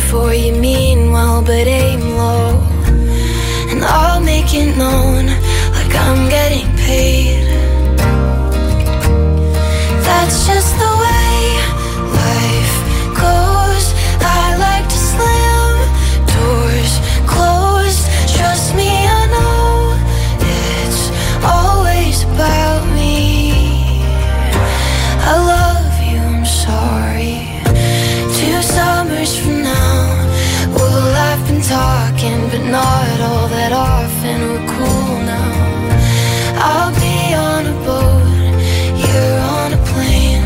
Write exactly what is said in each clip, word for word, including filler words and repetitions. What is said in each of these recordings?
for you mean well, but aim low. And I'll make it known like I'm getting paid. That's just the way life goes. I like to slam doors closed. Trust me, I know it's always about me. I love you, I'm sorry. Two summers from now, we'll have been talking, but not all that often. We're cool now. I'll be on a boat, you're on a plane,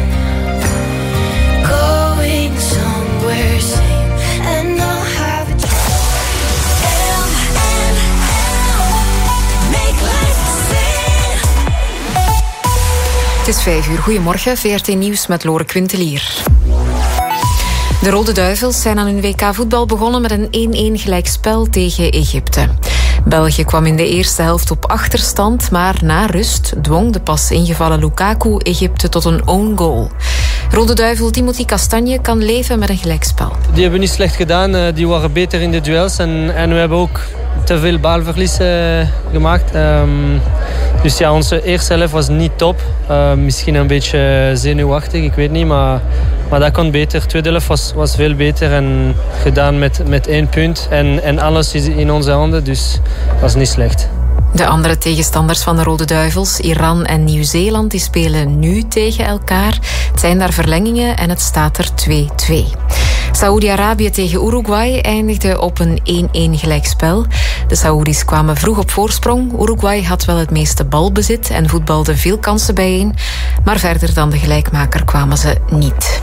going somewhere sane, and I'll have a dream. M and M, make life sing. Het is vijf uur. Goedemorgen, V R T Nieuws met Lore Quintelier. De Rode Duivels zijn aan hun W K voetbal begonnen met een één-één gelijkspel tegen Egypte. België kwam in de eerste helft op achterstand, maar na rust dwong de pas ingevallen Lukaku Egypte tot een own goal. Rode Duivel Timothy Castagne kan leven met een gelijkspel. Die hebben niet slecht gedaan, die waren beter in de duels en, en we hebben ook te veel balverlies uh, gemaakt. Um, dus ja, onze eerste helft was niet top. Uh, misschien een beetje zenuwachtig, ik weet niet, maar, maar dat kon beter. De tweede helft was, was veel beter en gedaan met, met één punt. En, en alles is in onze handen, dus dat was niet slecht. De andere tegenstanders van de Rode Duivels, Iran en Nieuw-Zeeland, die spelen nu tegen elkaar. Het zijn daar verlengingen en het staat er twee-twee. Saoedi-Arabië tegen Uruguay eindigde op een één-één gelijkspel. De Saoedi's kwamen vroeg op voorsprong. Uruguay had wel het meeste balbezit en voetbalde veel kansen bijeen. Maar verder dan de gelijkmaker kwamen ze niet.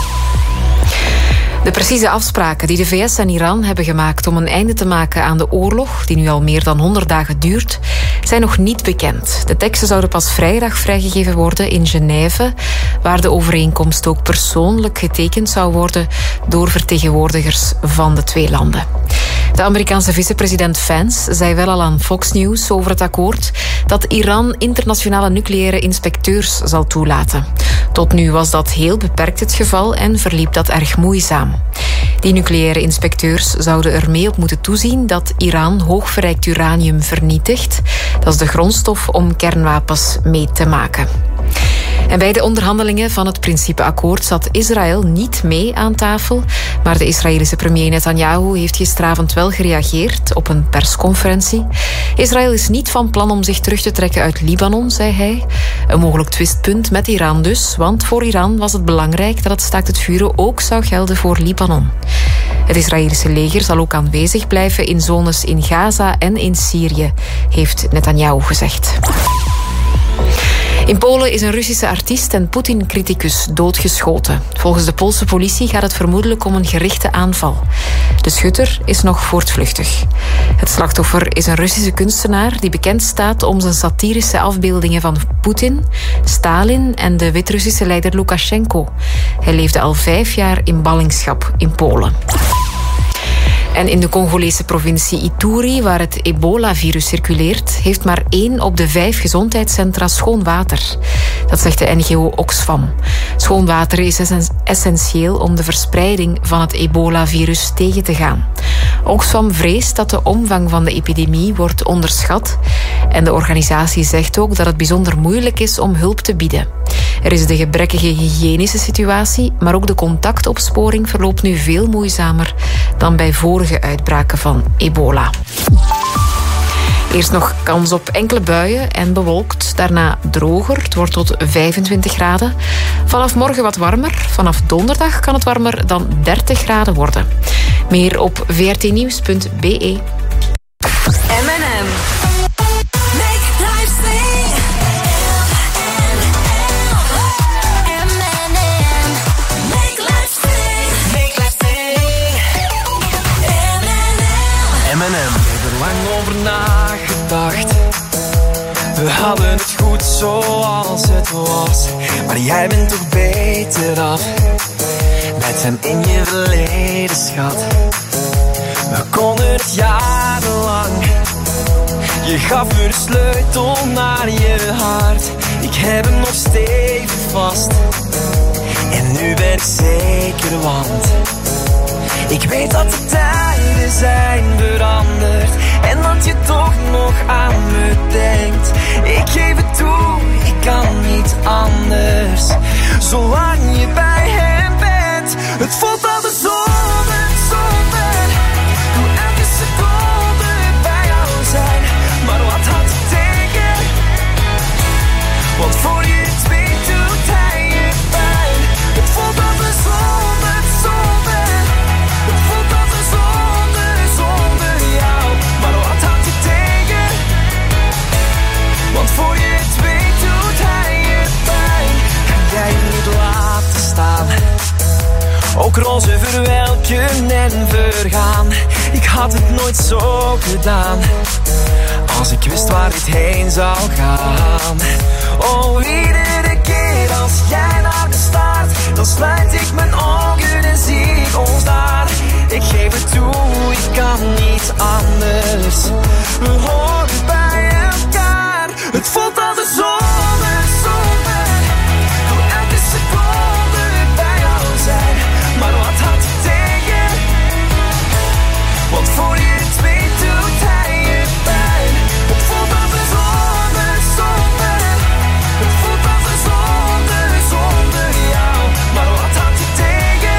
De precieze afspraken die de V S en Iran hebben gemaakt om een einde te maken aan de oorlog, die nu al meer dan honderd dagen duurt, zijn nog niet bekend. De teksten zouden pas vrijdag vrijgegeven worden in Genève, waar de overeenkomst ook persoonlijk getekend zou worden door vertegenwoordigers van de twee landen. De Amerikaanse vicepresident Vance zei wel al aan Fox News over het akkoord dat Iran internationale nucleaire inspecteurs zal toelaten. Tot nu was dat heel beperkt het geval en verliep dat erg moeizaam. Die nucleaire inspecteurs zouden er mee op moeten toezien dat Iran hoogverrijkt uranium vernietigt. Dat is de grondstof om kernwapens mee te maken. En bij de onderhandelingen van het principeakkoord zat Israël niet mee aan tafel. Maar de Israëlische premier Netanyahu heeft gisteravond wel gereageerd op een persconferentie. Israël is niet van plan om zich terug te trekken uit Libanon, zei hij. Een mogelijk twistpunt met Iran dus, want voor Iran was het belangrijk dat het staakt het vuren ook zou gelden voor Libanon. Het Israëlische leger zal ook aanwezig blijven in zones in Gaza en in Syrië, heeft Netanyahu gezegd. In Polen is een Russische artiest en Poetin-criticus doodgeschoten. Volgens de Poolse politie gaat het vermoedelijk om een gerichte aanval. De schutter is nog voortvluchtig. Het slachtoffer is een Russische kunstenaar die bekend staat om zijn satirische afbeeldingen van Poetin, Stalin en de Wit-Russische leider Lukashenko. Hij leefde al vijf jaar in ballingschap in Polen. En in de Congolese provincie Ituri, waar het ebola-virus circuleert, heeft maar één op de vijf gezondheidscentra schoon water. Dat zegt de N G O Oxfam. Schoon water is essentieel om de verspreiding van het ebola-virus tegen te gaan. Oxfam vreest dat de omvang van de epidemie wordt onderschat. En de organisatie zegt ook dat het bijzonder moeilijk is om hulp te bieden. Er is de gebrekkige hygiënische situatie, maar ook de contactopsporing verloopt nu veel moeizamer dan bij vorige uitbraken van ebola. Eerst nog kans op enkele buien en bewolkt, daarna droger. Het wordt tot vijfentwintig graden. Vanaf morgen wat warmer. Vanaf donderdag kan het warmer dan dertig graden worden. Meer op v r t nieuws punt b e. M en M. Make life sing. M en M. Make life sing. Make life sing. M en M. M en M. Ik heb er lang over nagedacht. We hadden het goed zoals het was. Maar jij bent toch beter af. Met hem in je verleden, schat. We konden het jarenlang. Je gaf me de sleutel naar je hart. Ik heb hem nog stevig vast. En nu ben ik zeker, want Ik weet dat de tijden zijn veranderd en dat je toch nog aan me denkt. Ik geef het toe, ik kan niet anders, zolang je bij hem bent. Het voelt altijd zomer, zomer, hoe elke seconde bij jou zijn. Maar wat had je tegen? Want voor je het weet doet hij je pijn. Het voelt altijd zomer, zomer, het voelt altijd zonder, zonder jou. Maar wat had je tegen? Want voor je het weet doet hij je pijn. Kan jij je niet laten staan? Ook roze verwelken en vergaan. Ik had het nooit zo gedaan, als ik wist waar dit heen zou gaan. Oh, iedere keer als jij naar me staart, dan sluit ik mijn ogen en zie ik ons daar. Ik geef het toe, ik kan niet anders. We horen bij elkaar. Het voelt altijd zomer, zomer, hoe elke seconde bij jou zijn. Maar wat had je tegen? Want voor je het weet doet hij je pijn. Het voelt altijd zonder, zonder, het voelt altijd zonder, zonder jou. Maar wat had je tegen?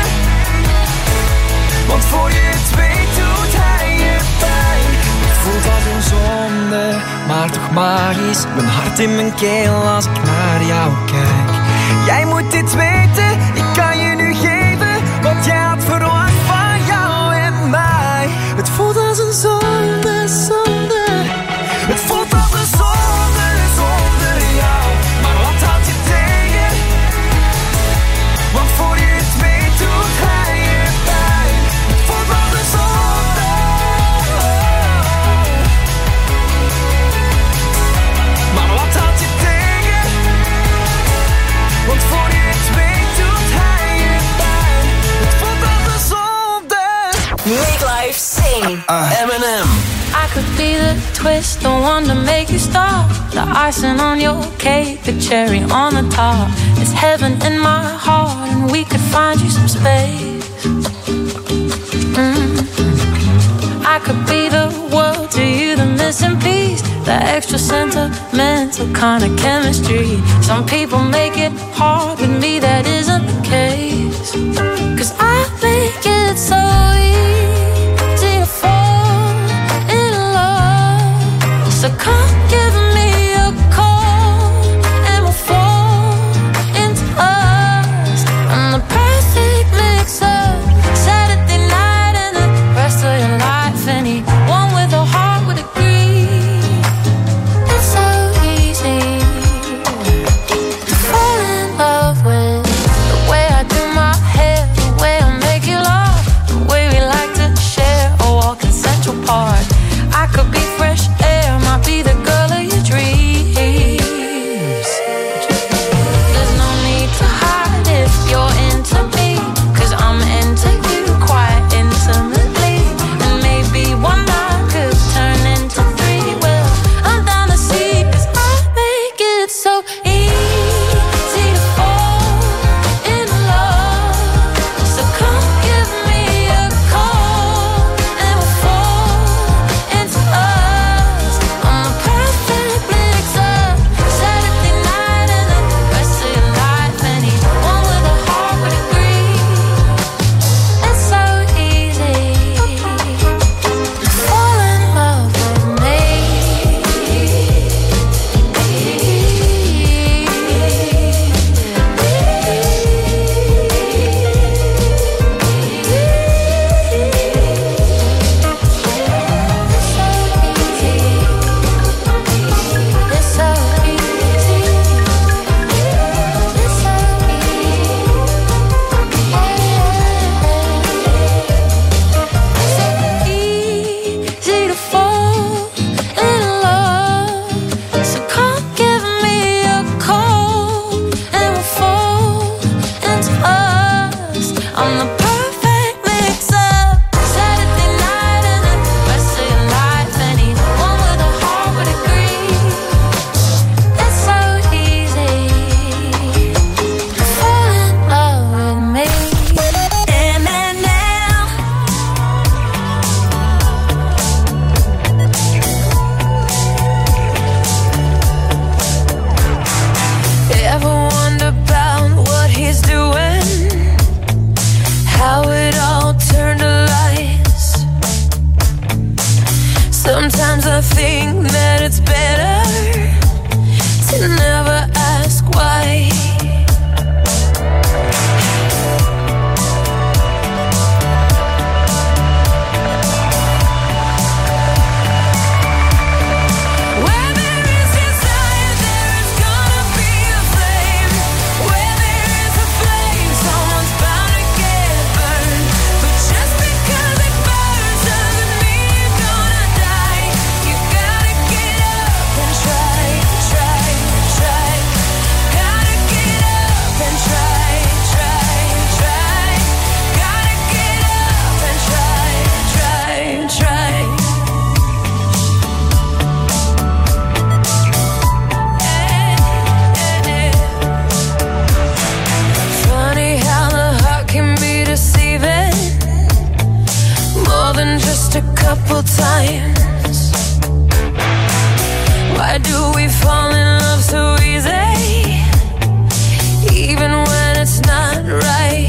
Want voor je het weet doet hij je pijn. Het voelt als een zonde, maar toch magisch. Mijn hart in mijn keel als ik naar jou kijk. Jij moet dit weten, ik kan je nu geven wat jij had verwacht van jou en mij. Het voelt als een zonde, zonde, het voelt als een zonde, zonder jou. Maar wat had je tegen? Want voor je het weet doet hij je pijn. Het voelt als een zonde. Maar wat had je tegen? Want voor je het weet doet hij je pijn. Het voelt als een zonde. Make life sing. Uh, Eminem. I could be the twist, the one to make you stop, the icing on your cake, the cherry on the top. It's heaven in my heart, and we could find you some space. Mm. I could be the world to you, the missing piece, the extra sentimental kind of chemistry. Some people make it hard, with me that isn't the case. 'Cause I make it so easy to fall in love. So come give me a call and we'll fall into us. I'm the perfect mix of Saturday night and the rest of your life. Anyone with a heart would agree. It's so easy to fall in love with the way I do my hair, the way I make Why do we fall in love so easy, even when it's not right?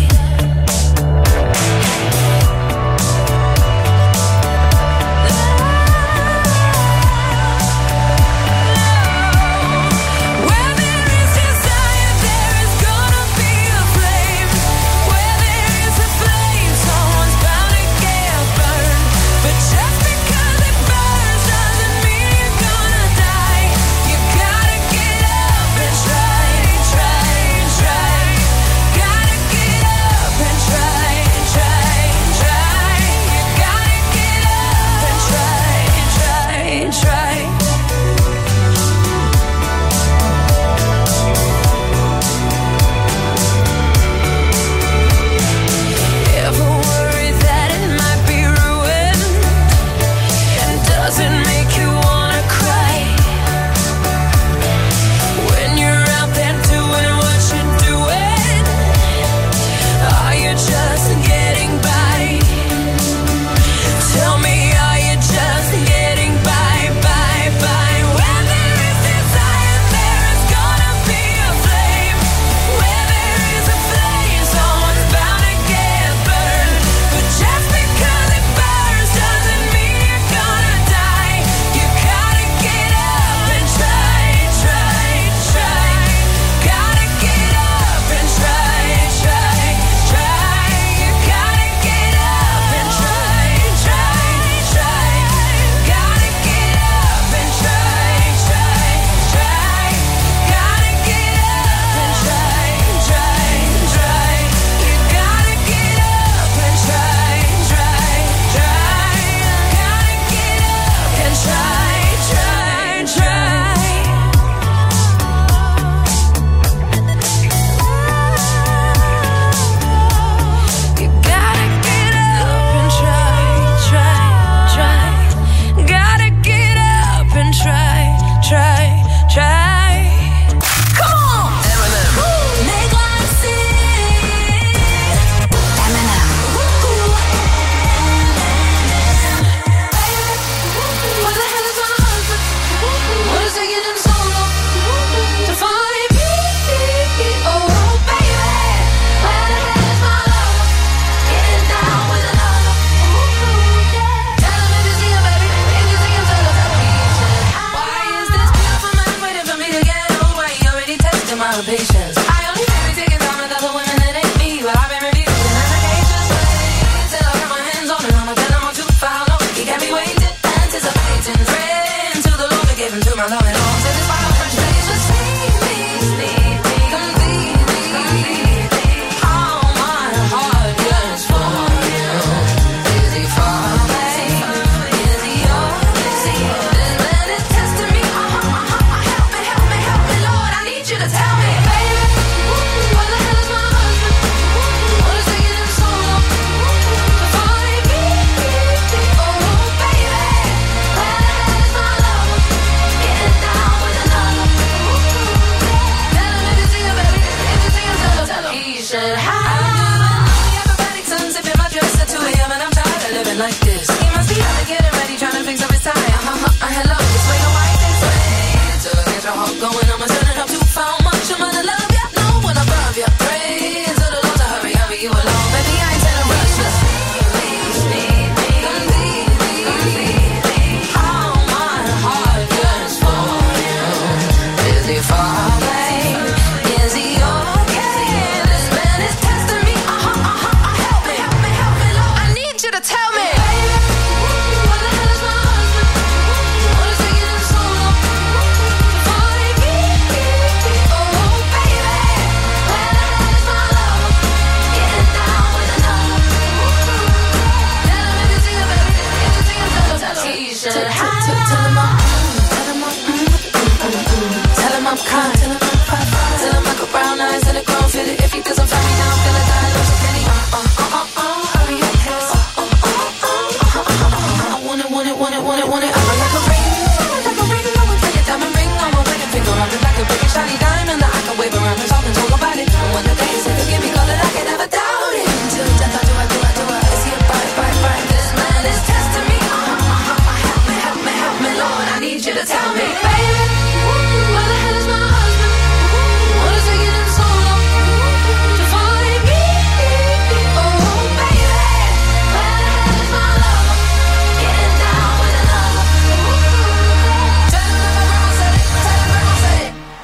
Tell me, baby.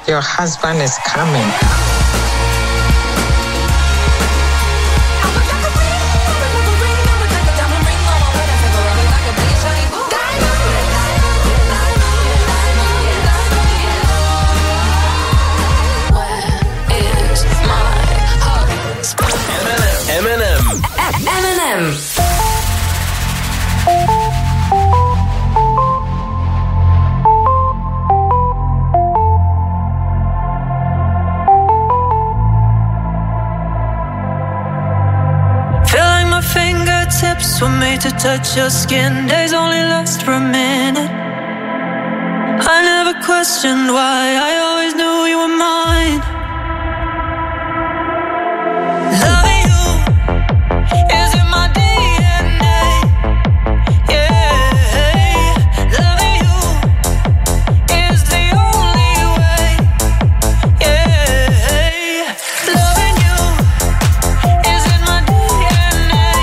Your husband is coming. M en M. M en M. Fingertips were made to touch your skin. Days only last for a minute. I never questioned why. I always knew you were mine. Loving you is in my D N A. Yeah, loving you is the only way. Yeah, loving you is in my D N A.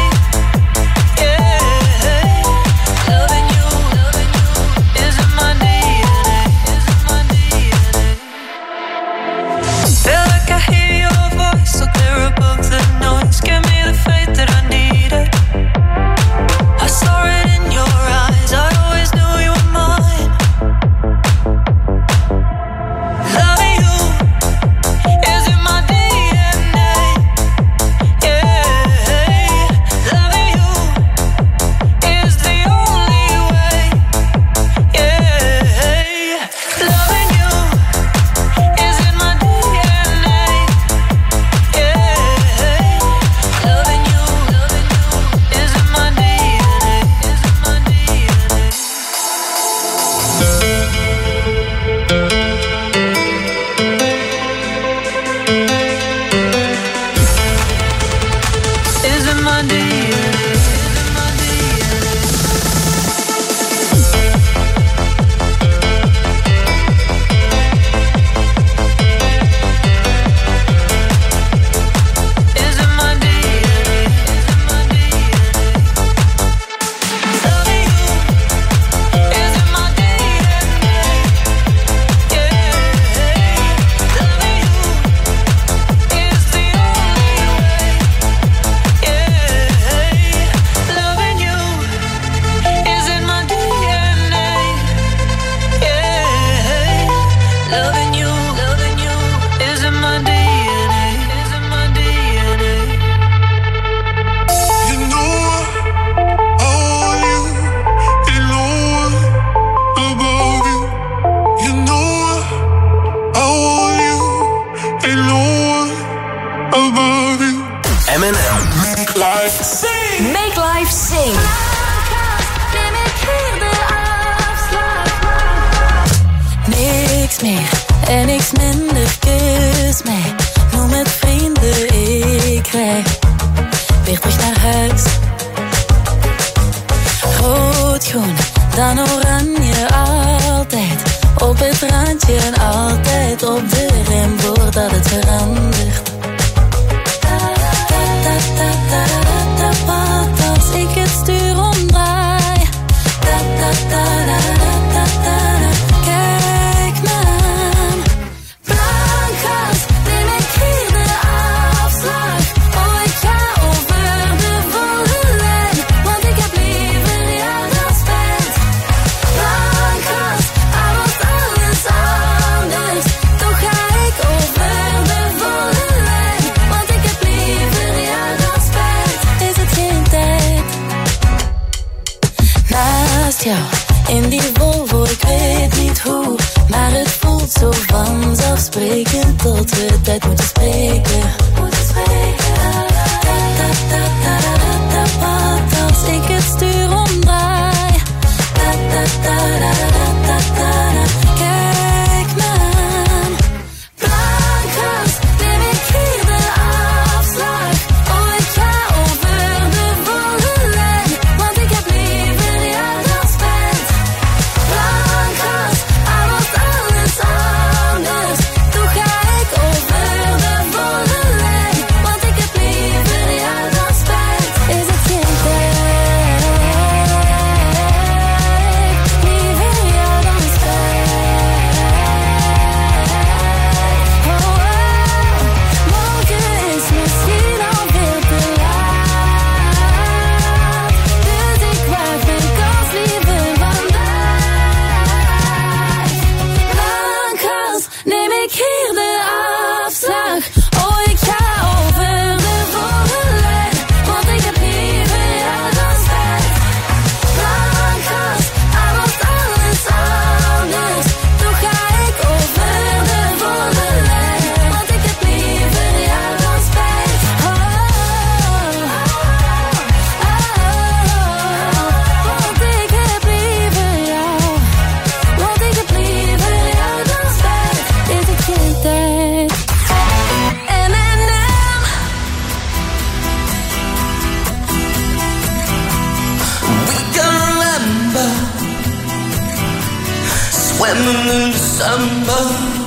remember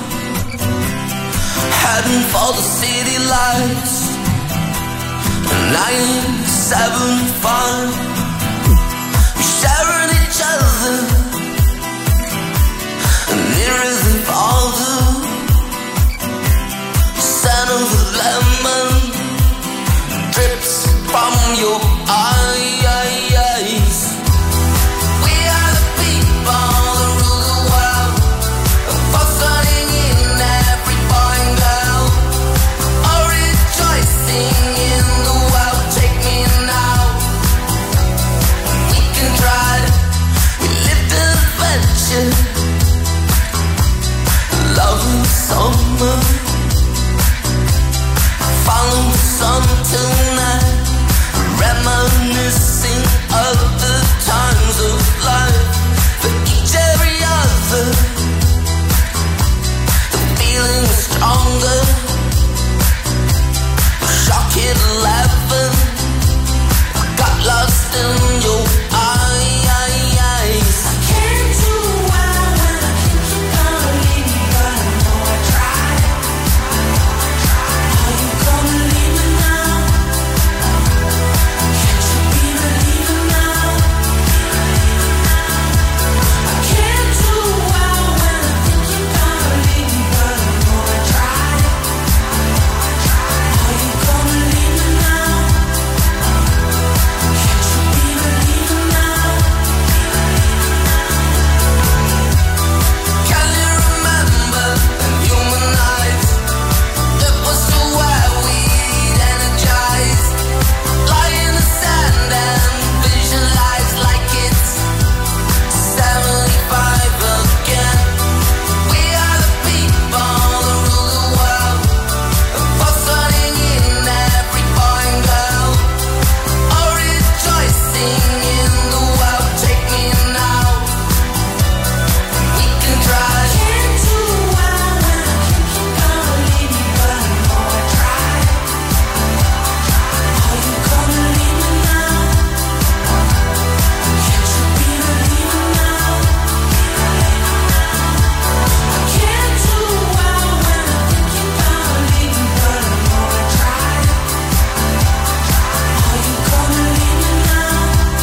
heading for the city lights. Nine, seven, five, sharing each other, nearer than father. Scent of lemon drips from your eyes. We are the people that rule the world, fussing in every boy and girl, all rejoicing in the world. Take me now, we can try it. We lived an adventure, love in summer, follow the sun tonight, reminiscing of the times of life. For each every other, the feeling is stronger. Shock at eleven, got lost in your eyes. I can't do well when I think you're gonna leave me, but I know I tried. Are you gonna leave me now? Can't you be believing now? I can't do well when I think you're gonna leave me, but I know I tried. Are you gonna leave me now? Can't you be believing now? Can you remember the human night? It was so where we'd energize, lie in the sand and visualize like it's seventy-five again. We are the people that rule the world, fussing in every boy and girl, all rejoicing in the world. Take me now, we can try. Can't do well when I think you're gonna leave me, but I know I tried. Are you gonna leave me now? Can't you be believing now? I can't do well when I think you're gonna leave me, but I know I tried. Are you gonna leave me now?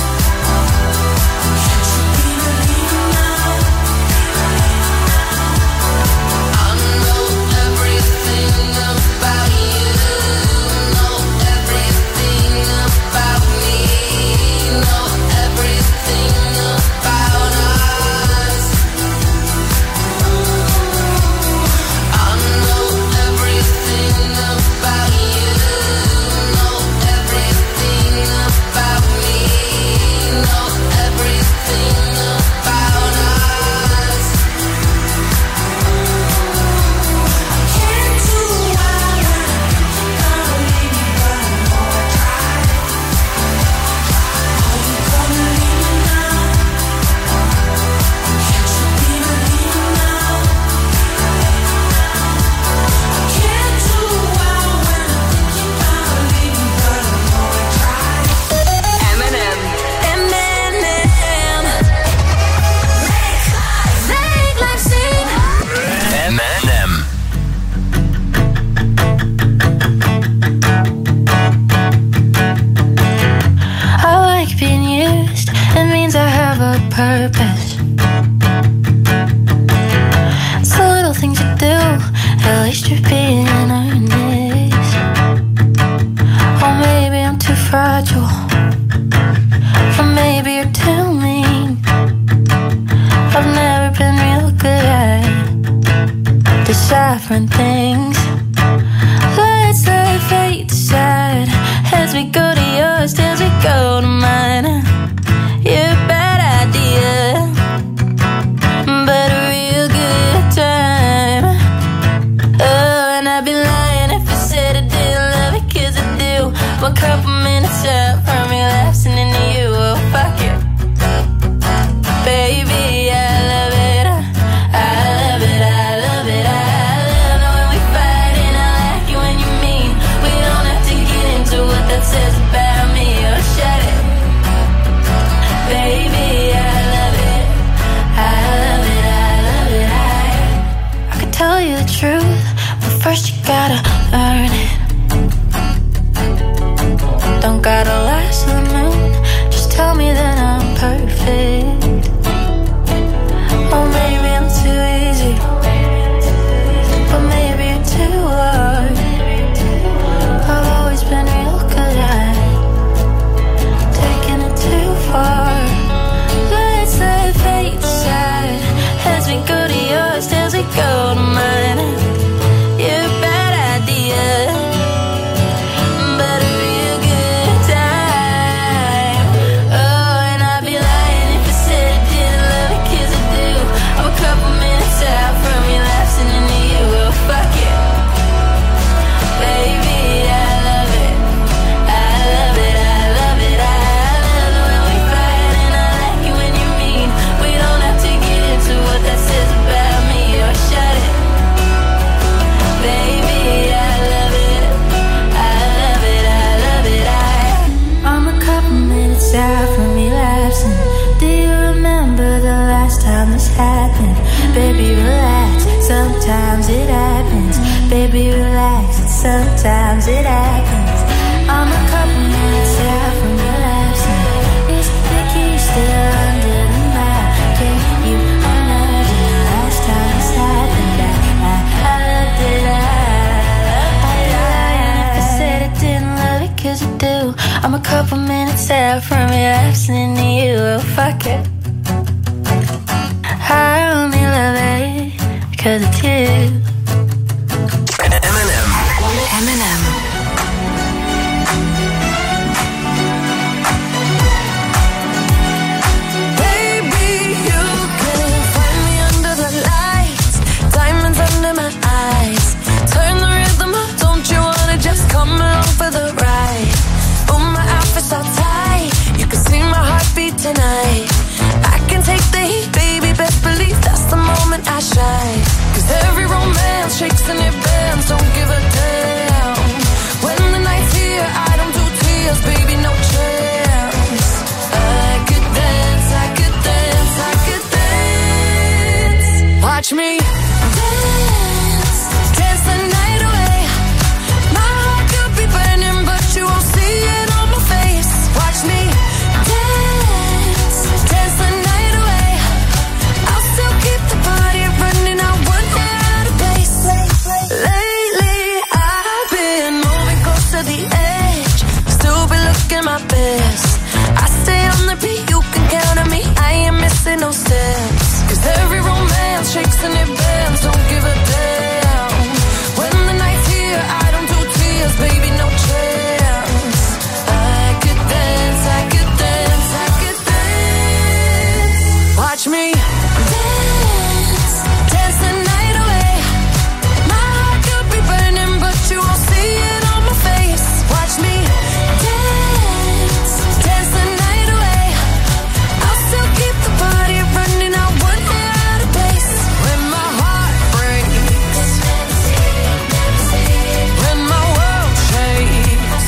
Can't you be believing now? I know everything about you, know everything about me, know everything about us. I know everything about you, know everything about me, know everything about us. I can't do well when I think you're gonna leave me, but I know I tried. Are you gonna leave me now? Can't you be believing now? I can't do well when I think you're gonna leave me, but I know I tried. Eminem. Eminem. Make life sing. Eminem. I like being used. It means I have a purpose. It's the little things you do. At least you're being earnest. Or maybe I'm too fragile. Or maybe you're too mean. I've never been real good at deciphering things. Let's let fate decide as we go to yours, as we go to mine. You're a bad idea, but a real good time. Oh, and I'd be lying if I said I didn't love it, 'cause I do. One couple minutes up from relapsing into you. Oh, fuck it, baby, I love it. I love it, I love it, I love it when we fight, and I like it when you mean. We don't have to get into what that says about me. Oh, shut it. tell you the truth, but first you gotta earn it. Don't gotta last to the moon, just tell me that I'm perfect. Oh, maybe I'm too easy, but maybe you're too hard. I've always been real good at taking it too far. Let's let fate decide. Heads we go to yours, tails we go to mine. You're a bad idea, but a real good time. Oh, and I'd be lying if I said I didn't love it, 'cause I do. I'm a couple minutes out from you lapsing into you. Oh, fuck it, baby, I love it. I love it, I love it. I love it when we fight, and I like it when you're mean. We don't have to get into what that says about me, or shut it, baby, I love it. I love it, I love it. I, I'm a couple minutes out from relapsing. Do you remember the last time this happened? Baby, relax, sometimes it happens. Baby, relax, sometimes it happens. I'm a couple minutes out from relapsing. Is the key still under the mat? Can you imagine the last time this happened? I, I, I loved it, I, I, I, and if I said I didn't love it, 'cause I do. I'm a couple minutes out from relapsing into you. Oh, fuck it, I only love it 'cause it's you. Eminem. Eminem. Baby, you can find me under the lights, diamonds under my eyes. Turn the rhythm up, don't you wanna just come along for the ride? Oh, my outfit's all tight, you can see my heartbeat tonight. I can take the heat, baby, best believe that's the moment I shine. 'Cause every romance shakes and it bends, don't give a damn. When the night's here, I don't do tears, baby, no chance. I could dance, I could dance, I could dance. Watch me dance, dance the night away. My heart could be burning, but you won't see it on my face. Watch me dance, dance the night away. I'll still keep the party running, I wouldn't get out of place. Lately, I've been moving close to the edge, still be looking my best. I stay on the beat, you can count on me, I ain't missing no steps. 'Cause every romance shakes and it bends, don't give a damn. When the night's here, I don't do tears, baby, no chance. I could dance, I could dance, I could dance. Watch me dance, dance the night away. My heart could be burning, but you won't see it on my face. Watch me dance, dance the night away. I'll still keep the party running, I wouldn't get out of place. When my heart breaks, when my world shakes,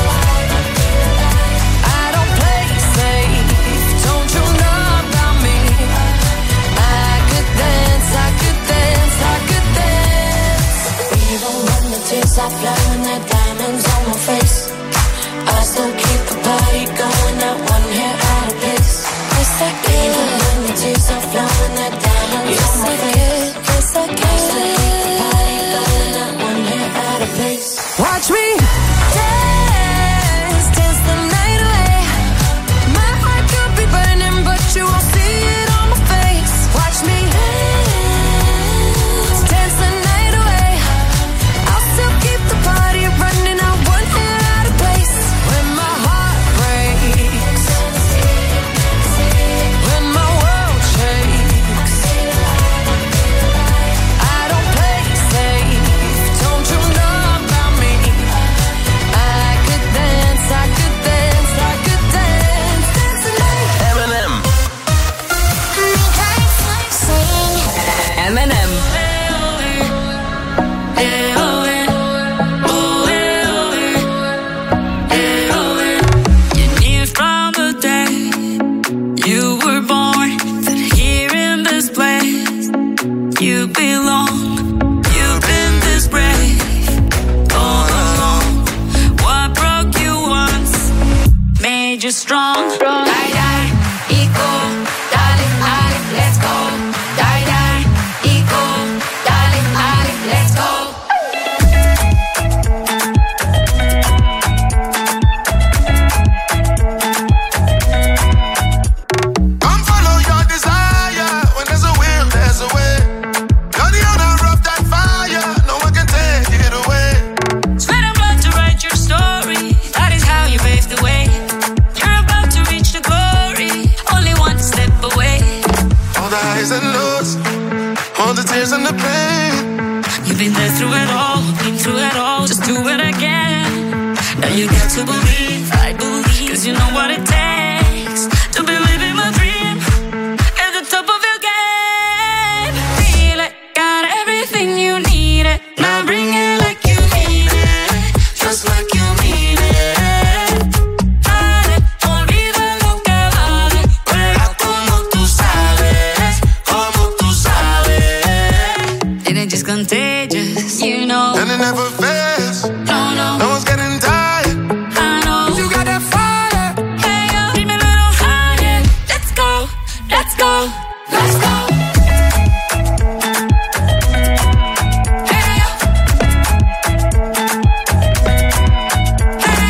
I don't play safe, don't you know about me? I could dance, I could dance, I could dance. Even when the tears are flowing, the diamonds on my face, I still keep the party going, not one hair out of place. Yes, I can. Even when the tears are flowing, the diamonds on my face, yes, I can. I still keep the party going, not one hair out of place. Watch me dance, dance the night away. My heart could be burning, but you won't see it on my face. Watch me dance, dance the night away. I'll still keep the party running, I wouldn't get You've been there through it all, been through it all. Just do it again. Now you got to believe, I believe, cause you know what it takes to be living my dream at the top of your game. Feel it, got everything you need it. Now bring it like you mean it, just like you mean it. Dale, olvida lo que vale, juega como tú sabes, como tú sabes. And it's just contagious, you know. And it never fails. No, no, no one's getting tired. I know. You got that fire. Hey, yo, keep me a little higher. Let's go, let's go, let's go. Hey, yo. Hey,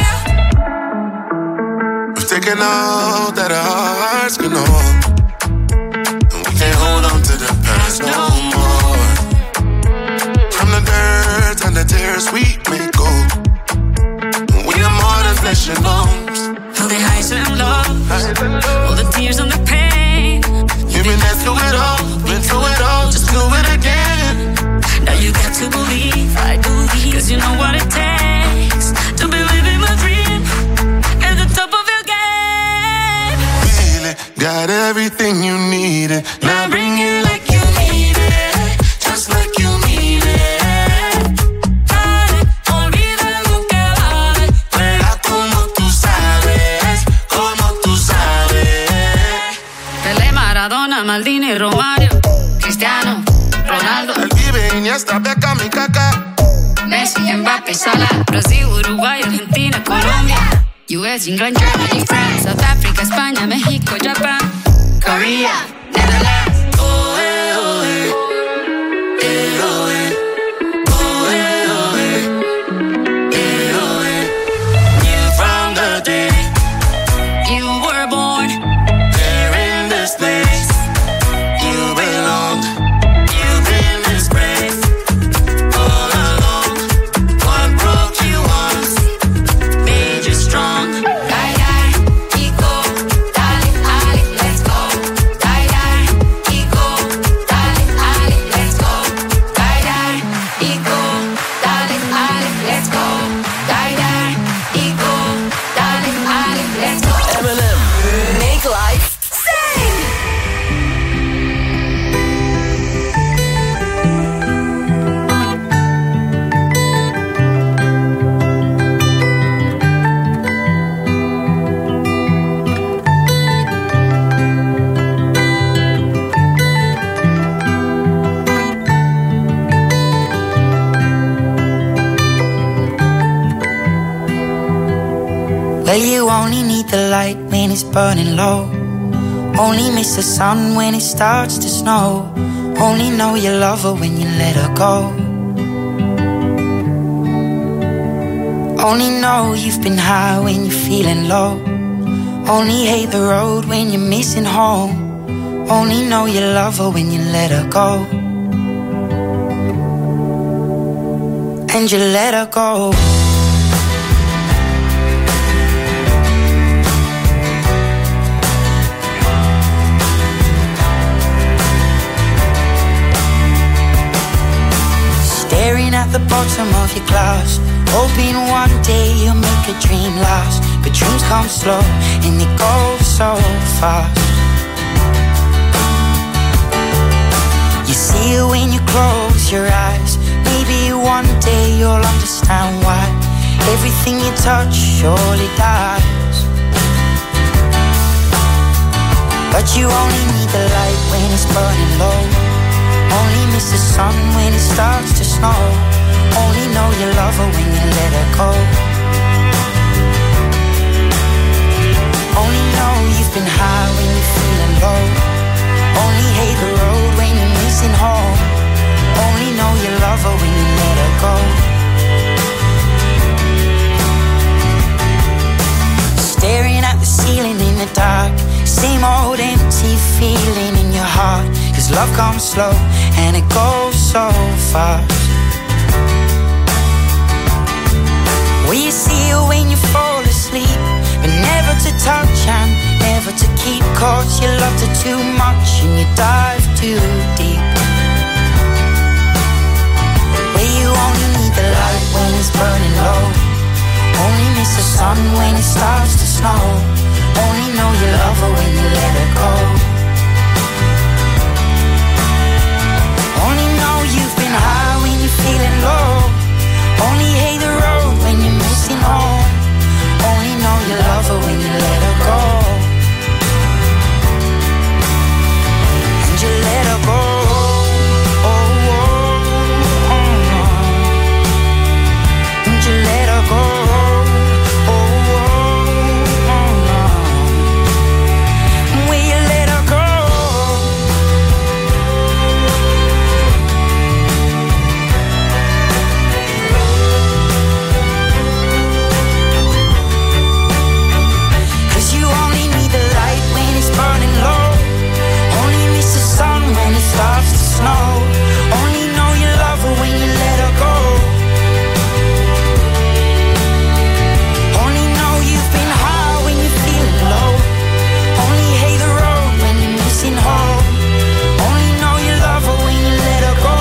yo. We've taken all that our hearts can hold, and we can't hold on to the past no more. From the dirt and the tears we may go, we are more than flesh and bones. All the highs and lows, all the tears and the pain. You've been there through it all, been through it all. Just do it again. Now you got to believe, I believe, cause you know what it takes to be living my dream at the top of your game. Feel it, got everything you needed. Now bring it like you mean it, just like you mean it. Dale, olvida lo que vale, Juega como tú sabes, como tú sabes. Pelé, Maradona, Maldini, Romario, Cristiano, Ronaldo, El Vive, Iniesta, Beckham y Kaká. Messi, Mbappé, Salah, Brasil, Uruguay, Argentina, Colombia, U S, England, Germany, France, South Africa, España, México, Japan, Korea, Netherlands. Oh, eh, oh, eh. Eh, oh, eh. Oh, eh, oh, eh. Eh, oh, eh. Knew from the day you were born, There in this place, you belonged. You've been disgraced all along. What broke you once made you strong. Die, die, ego, dale, dale, let's go. Die, die, ego, dale, dale, let's go. Die, die, ego, dale, dale, let's go. Die, die, ego, dale, dale, let's go. Eminem. Make life sing. Well, you only need the light when it's burning low. Only miss the sun when it starts to snow. Only know you love her when you let her go. Only know you've been high when you're feeling low. Only hate the road when you're missing home. Only know you love her when you let her go. And you let her go. Staring at the bottom of your glass, hoping one day you'll make a dream last. But dreams come slow and they go so fast. You see it when you close your eyes. Maybe one day you'll understand why everything you touch surely dies. But you only need the light when it's burning low. Only miss the sun when it starts to snow. Only know you love her when you let her go. Only know you've been high when you're feeling low. Only hate the road when you're missing home. Only know you love her when you let her go. Staring at the ceiling in the dark, same old empty feeling in your heart. Cause love comes slow and it goes so fast. Will you see it when you fall asleep, but never to touch and never to keep? Cause you loved her too much and you dive too deep. Will sun when it starts to snow. Only know you love her when you let her go. Only know you've been high when you're feeling low. Only hate the road when you're missing home. Only know you love her when you let her go. And you let her go. Oh, oh, oh, oh. And you let her go. Oh, oh, oh, oh. Will you let her go? Starts to snow. Only know you love her when you let her go. Only know you've been high when you're feeling low. Only hate the road when you're missing home. Only know you love her when you let her go.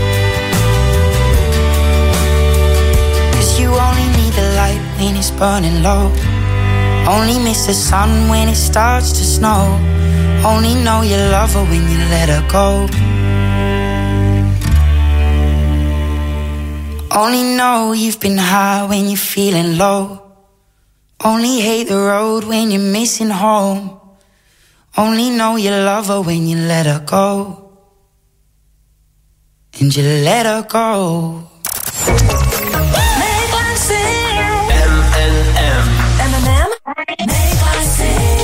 Cause you only need the light when it's burning low. Only miss the sun when it starts to snow. Only know you love her when you let her go. Only know you've been high when you're feeling low. Only hate the road when you're missing home. Only know you love her when you let her go. And you let her go. Make life sing. M N M. Eminem. Make life sing.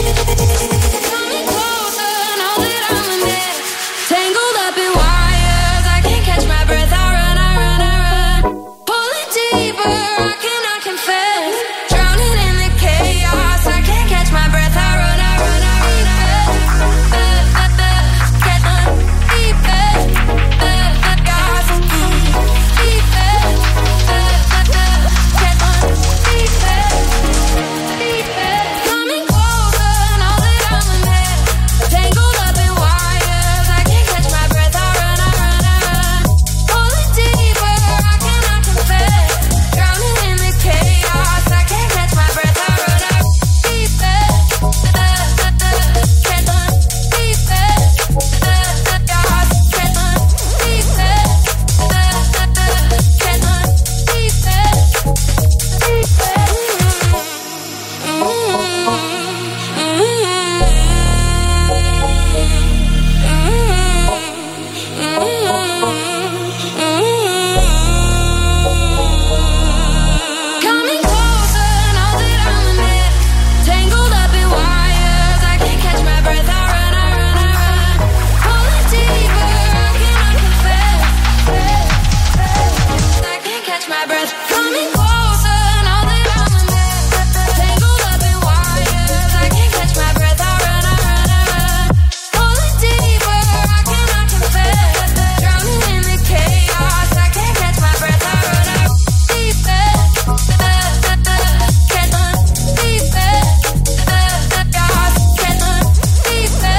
Tangled up in wires, I can't catch my breath. I run, I run, I run. Pulling deeper, I cannot confess. Drowning in the chaos, I can't catch my breath. I run, I run, I run, I run. Get on deeper, chaos, deeper, get on deeper, deeper. Coming closer, now that I'm in there. Tangled up in wires, I can't catch my breath. I run, I run, I run. Pulling deeper, I cannot confess. Drowning in the chaos, I can't catch my breath. I run, I run. Deeper, get on deeper, chaos, get on deeper, get on deeper, Coming closer, now that I'm in it. Tangled up in wires, I can't catch my breath. I run, I run, I run. Pulling deeper, I cannot confess. I can't catch my breath. Coming closer, now that I'm in it. Tangled up in wires, I can't catch my breath. I run, I run, I run. Pulling deeper, I cannot confess. Drowning in the chaos, I can't catch my breath. I run, I run. Deeper, get on deeper, chaos, get on deeper,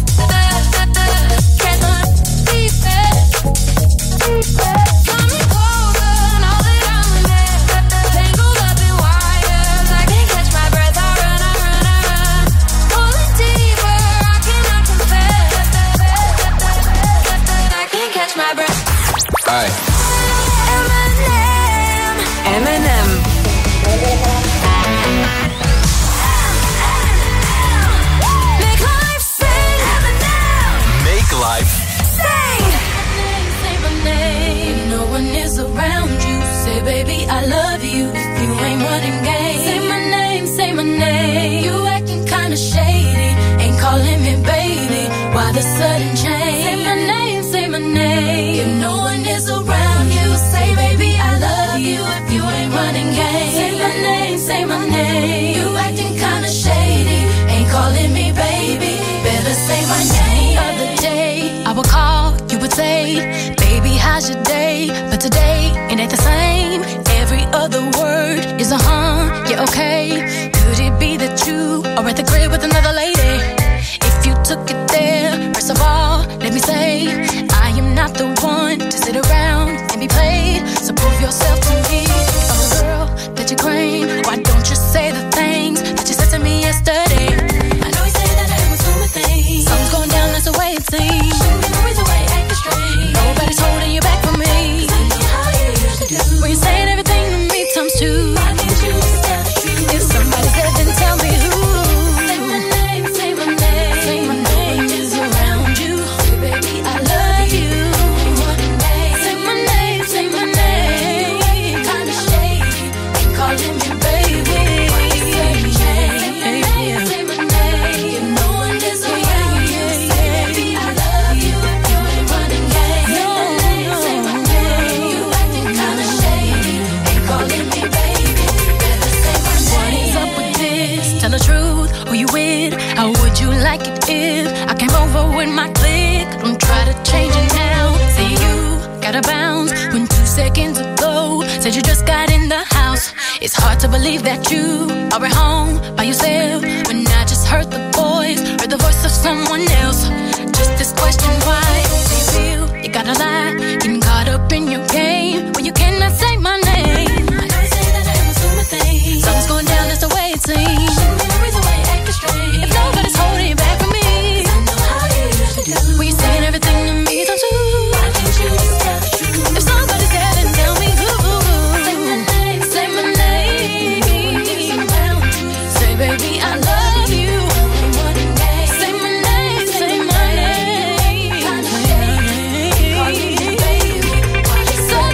get on deeper, deeper. Coming closer, now that I'm in it. Tangled up in wires, I can't catch my breath. I run, I run, I run. Pulling deeper, I cannot confess. I can't catch my breath. Alright. Eminem. Make life sing. Eminem. Make life. Sing. Say my name, no one is around you. Say, baby, I love you. If you ain't running game, say my name, say my name. You acting kinda shady, ain't calling me baby. Why the sudden change? Say my name, say my name. If no one is around you, say, baby, I love you. If you ain't running game, say my name, say my name. You acting kinda shady, ain't calling me baby. Better say my name. The other day, I would call, you would say, baby, how's your day? But today, it ain't the same. Every other word is a huh, yeah, okay. Could it be that you are at the crib with another lady? If you took it there, first of all, let me say, I am not the one to sit around and be played. So prove yourself to me. I'm the girl that you claim. Why don't you say gotta bounce. When two seconds ago, said you just got in the house. It's hard to believe that you are at home by yourself. When I just heard the voice, heard the voice of someone else. Just this question, why do you feel you gotta lie? Getting caught up in your game when you cannot say my name. I know you say that I am assuming things. Something's going down, that's the way it seems. No reason why you're acting strange. If nobody's holding back from me, I know how you used to do. When you're saying everything to me, don't you? Why can't you just tell the truth? If somebody's there, then tell me who. Say my name, say my name. Say, baby, I love you. Say my name, say my name. Say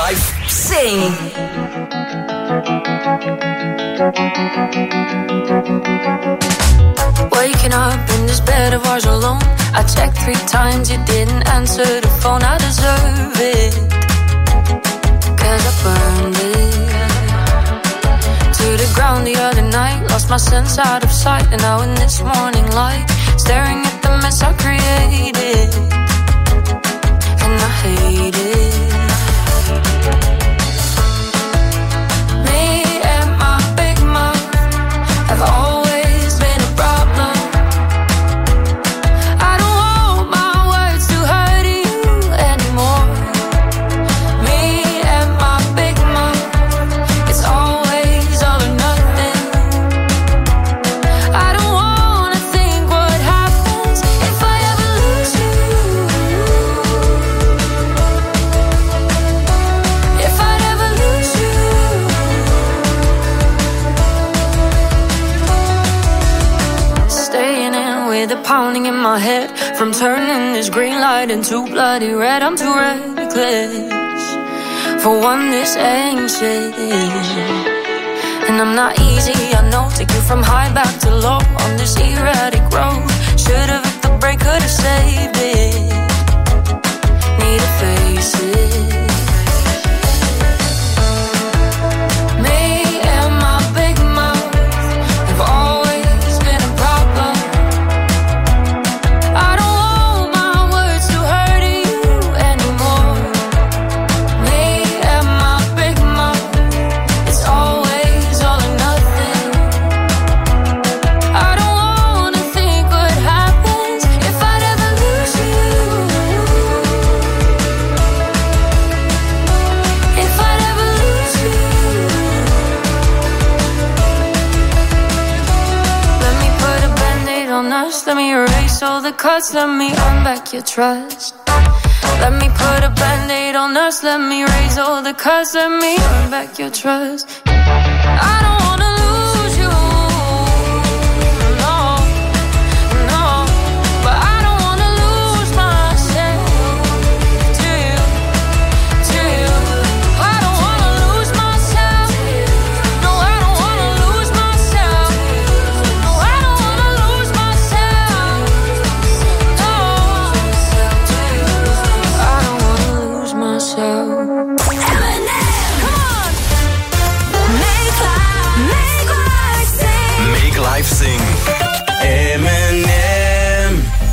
Life Sing. Waking up in this bed of ours alone. I checked three times, you didn't answer the phone. I deserve it, cause I burned it to the ground the other night. Lost my sense out of sight. And now in this morning light, staring at the mess I created, and I hate it. Me and my big mouth have always been a problem. I don't want my words to hurt you anymore. Me and my big mouth, it's always all or nothing. I don't wanna think what happens if I ever lose you. If I'd ever lose you. Staying in with the pounding in my head, from turning this green light into bloody red. I'm too reckless for one this anxious, and I'm not easy, I know. Take you from high back to low on this erratic road. Should've hit the brake, could've saved it. Need to face it. Me and my big mouth have always been a problem. I don't want my words to hurt you anymore. Me and my big mouth, it's always all or nothing. I don't wanna think what happens if I'd ever lose you. If I'd ever lose you. Let me put a band-aid on us. Let me erase all the cuts. Let me earn back your trust. Let me put a band-aid on us. Let me erase all the cuts. Let me earn back your trust. I don't wanna lose you. No, no. But I don't wanna lose myself to you, to you. I don't wanna lose myself. No, I don't wanna lose myself. No, I don't wanna lose myself. No, I don't wanna lose myself. Come on. Make life, make life sing. Make Life Sing. Eminem.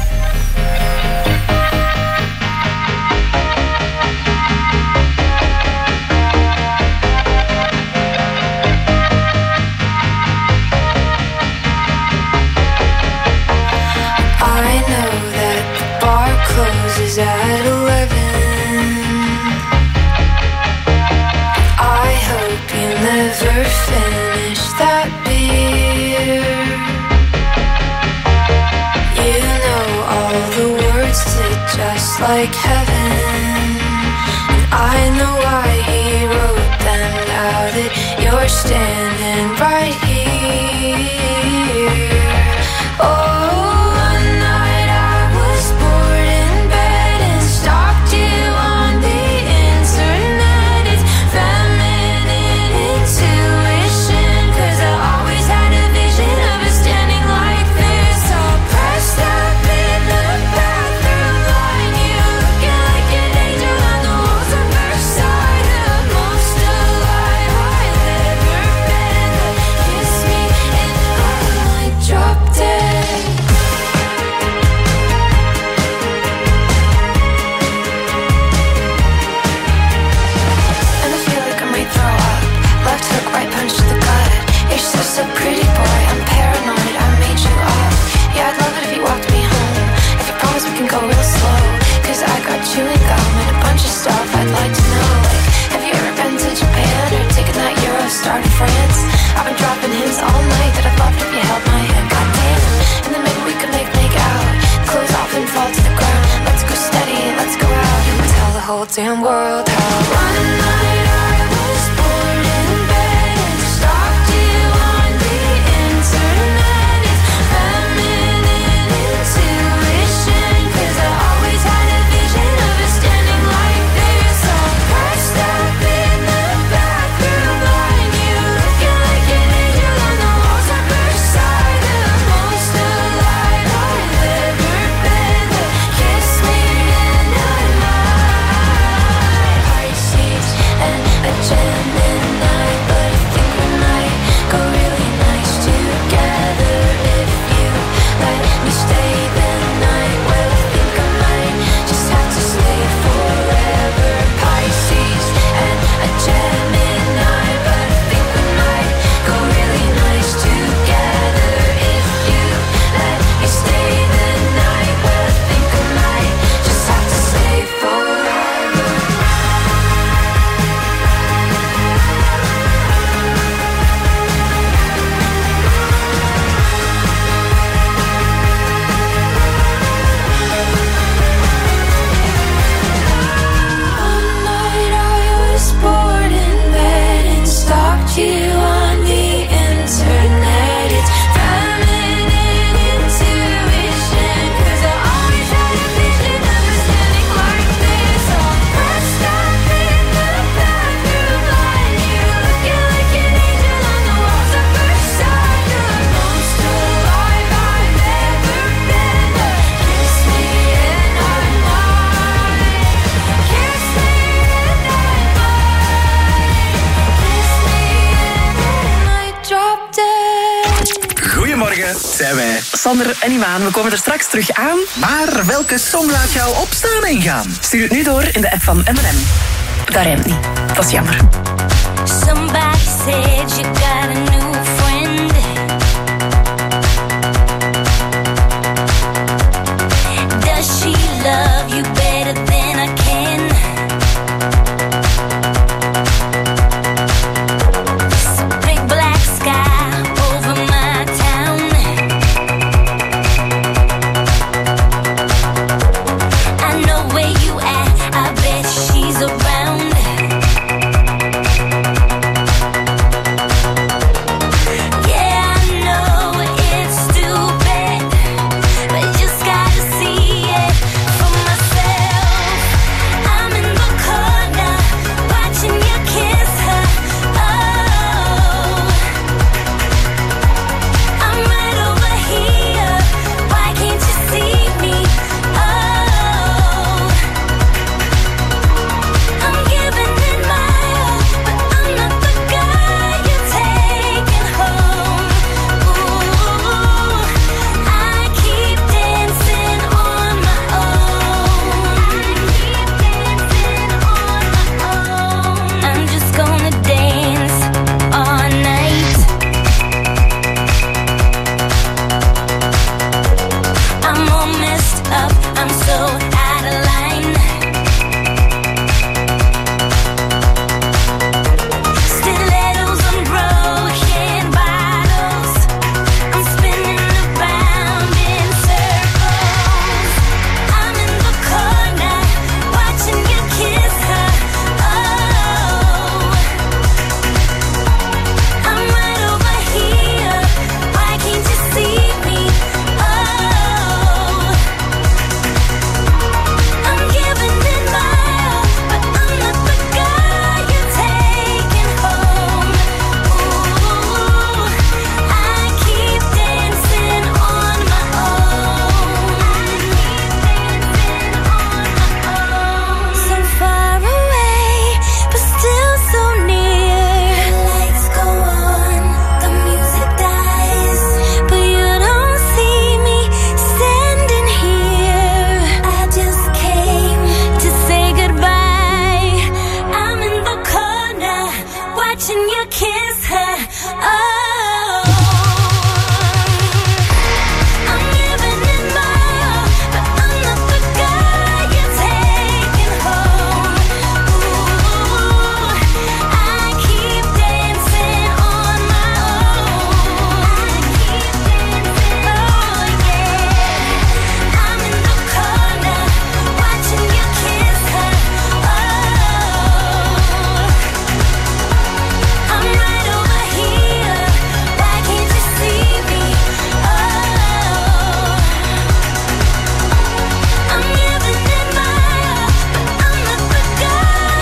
I know that the bar closes at eleven. I hope you never finish that beer. You know all the words to Just Like Heaven, and I know why he wrote them. Now that you're standing right here. Oh, one night I was bored in bed and stalked you on the internet. It's feminine intuition, 'cause I always had a vision of us standing like this, all pressed up in the bathroom line. You looking like an angel on the walls of Versailles. The most alive I've ever been. Kiss me and I might drop dead. And I feel like I might throw up. Left hook, right punch to the gut. You're so, so pretty, boy. I'm paranoid, I made you up. Yeah, I'd love it if you walked me home. If you promise we can go real slow, 'cause I got chewing gum and a bunch of stuff I'd like to know. Like, have you ever been to Japan or taken that Eurostar to France? I've been dropping hints all night that I'd love it if you held my hand. Goddamn. And then maybe we could make make out. Clothes off and fall to the ground. Let's go steady, let's go out and tell the whole damn world how one night I was bored in bed and stalked you on the internet. It's feminine intuition, 'cause I always had a vision of us standing like this, all pressed up Sander en Imaan. We komen er straks terug aan. Maar welke song laat jou opstaan en gaan? Stuur het nu door in de app van M en M. Dat rijmt niet. Dat is jammer. Somebody said you got a new friend. Does she love